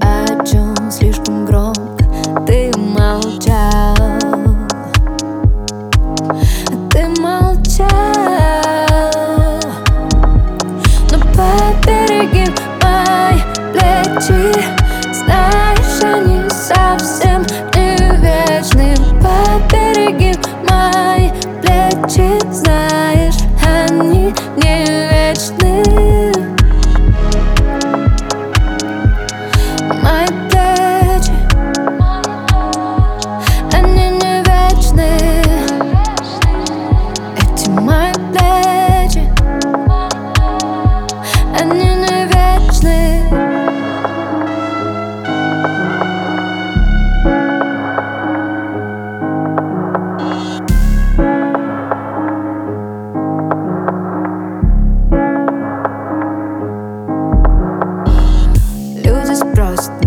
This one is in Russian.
О чем слишком громко ты молчал. Ты молчал, но побереги мои плечи. Знаешь, они совсем не вечны. Побереги мои плечи. Знаешь, они не вечны. Мои плечи, они не вечны. Эти мои плечи, они не вечны. Люди спросят,